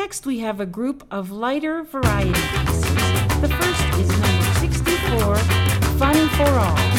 Next, we have a group of lighter variety pieces. The first is number 64, Fun for All.